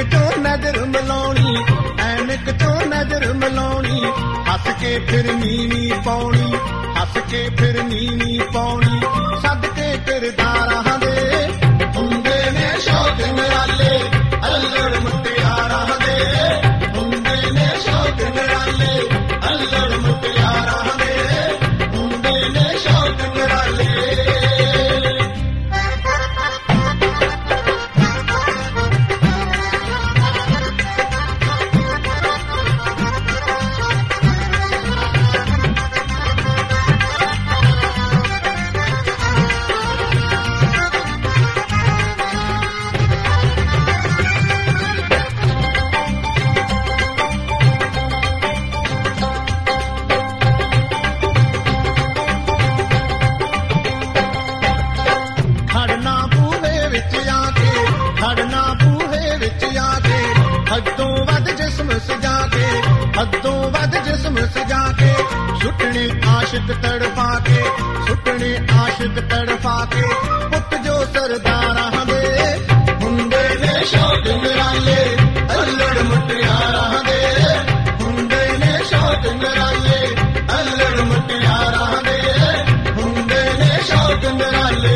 ਚੋਂ ਨਜ਼ਰ ਮਿਲਾਉਣੀ, ਐਨਕ ਚੋਂ ਨਜ਼ਰ ਮਿਲਾਉਣੀ, ਹੱਸ ਕੇ ਫਿਰ ਨੀਵੀਂ ਪਾਉਣੀ, ਹੱਸ ਕੇ ਫਿਰ ਨੀਵੀਂ ਪਾਉਣੀ, ਸਦਕੇ ਕਿਰਦਾਰਾਂ ਦੇ ਹੁੰਦੇ ਨੇ ਸ਼ੌਕ ਨਿਰਾਲੇ, ਅੱਲੜ ਮੁਟਿਆਰਾਂ ਦੇ ਹੁੰਦੇ ਨੇ ਸ਼ੌਕ ਨਿਰਾਲੇ, ਅੱਲੜ ਮੁਟਿਆਰਾਂ ਦੇ ਹੁੰਦੇ ਨੇ ਸ਼ੌਕ ਨਿਰਾਲੇ। ਹੱਦੋਂ ਵੱਧ ਜਿਸਮ ਸਜਾ ਕੇ, ਹੱਦੋਂ ਵੱਧ ਜਿਸਮ ਸਜਾ ਕੇ, ਸੁੱਟਣੇ ਆਸ਼ਿਕ ਤੜਫਾ ਕੇ, ਸੁੱਟਣੇ ਆਸ਼ਿਕ ਤੜਫਾ ਕੇ, ਪੁੱਤ ਜੋ ਸਰਦਾਰਾਂ ਦੇ ਹੁੰਦੇ ਨੇ ਸ਼ੌਕ ਨਿਰਾਲੇ, ਅੱਲੜ ਮੁਟਿਆਰਾਂ ਦੇ ਹੁੰਦੇ ਨੇ ਸ਼ੌਕ ਨਿਰਾਲੇ, ਅੱਲੜ ਮੁਟਿਆਰਾਂ ਦੇ ਹੁੰਦੇ ਨੇ ਸ਼ੌਕ ਨਿਰਾਲੇ।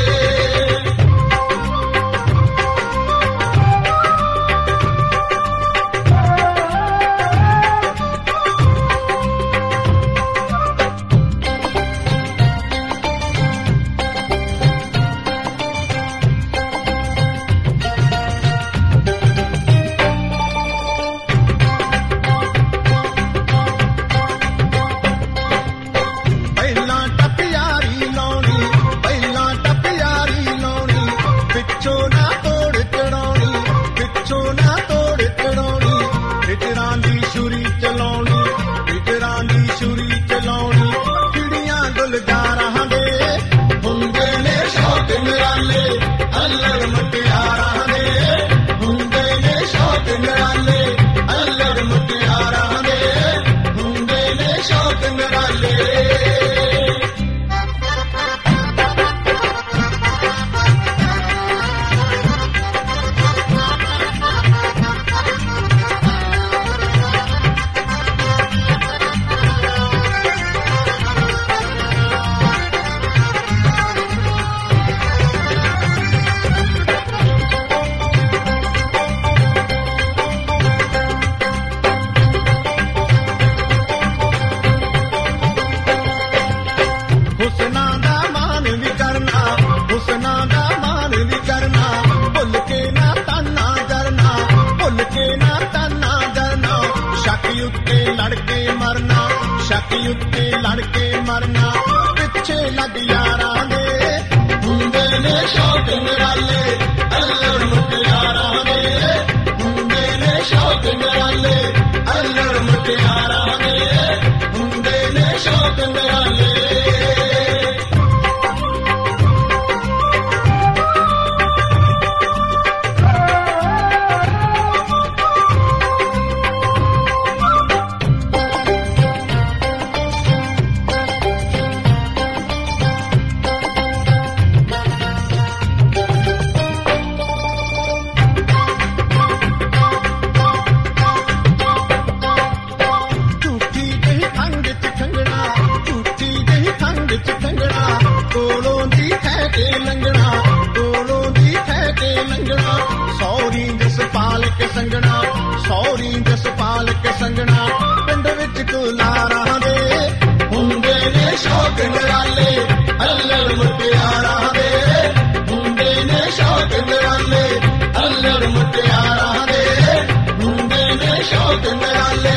ਅੱਲੜ ਮੁਟਿਆਰਾਂ ਦੇ ਹੁੰਦੇ ਨੇ ਸ਼ੌਕ ਨਿਰਾਲੇ, ਅੱਲੜ ਮੁਟਿਆਰਾਂ ਦੇ ਹੁੰਦੇ ਨੇ ਸ਼ੌਕ ਨਿਰਾਲੇ। ਹੁਸਨਾਂ ਦਾ ਮਾਨ ਵੀ ਕਰਨਾ, ਹੁਸਨਾਂ ਦਾ ਮਾਨ ਵੀ ਕਰਨਾ, ਭੁੱਲ ਕੇ ਨਾ ਤਾਨਾ ਕਰਨਾ, ਭੁੱਲ ਕੇ ਨਾ ਤਾਨਾ ਕਰਨਾ, ਸ਼ੱਕ ਉੱਤੇ ਲੜ ਕੇ ਮਰਨਾ, ਸ਼ੱਕ ਉੱਤੇ ਲੜ ਕੇ ਮਰਨਾ, ਪਿੱਛੇ ਲੱਗ ਯਾਰਾਂ ਦੇ ਹੁੰਦੇ ਨੇ ਸ਼ੌਕ ਨਿਰਾਲੇ, ਅੱਲੜ ਮੁਟਿਆਰਾਂ ਦੇ ਹੁੰਦੇ ਨੇ ਸ਼ੌਕ ਨਿਰਾਲੇ, ਅੱਲੜ ਮੁਟਿਆਰਾਂ ਦੇ ਹੁੰਦੇ ਨੇ ਸ਼ੌਕ ਨਿਰਾਲੇ। ਕੋਲੋਂ ਦੀ ਹੈ ਕੇ ਲੰਘਣਾ, ਕੋਲੋਂ ਦੀ ਹੈ ਕੇ ਲੰਘਣਾ, ਸੌਰੀ ਜਸਪਾਲ ਕੇ ਸੰਗਣਾ, ਸੌਰੀ ਜਸਪਾਲ ਕੇ ਸੰਗਣਾ, ਪਿੰਡ ਵਿੱਚ ਕੁਲਾਰਾਂ ਦੇ ਹੁੰਦੇ ਨੇ ਸ਼ੌਕ ਨਿਰਾਲੇ, ਅੱਲੜ ਮੁਟਿਆਰਾਂ ਦੇ ਹੁੰਦੇ ਨੇ ਸ਼ੌਕ ਨਿਰਾਲੇ, ਅੱਲੜ ਮੁਟਿਆਰਾਂ ਦੇ ਹੁੰਦੇ ਨੇ ਸ਼ੌਕ ਨਿਰਾਲੇ।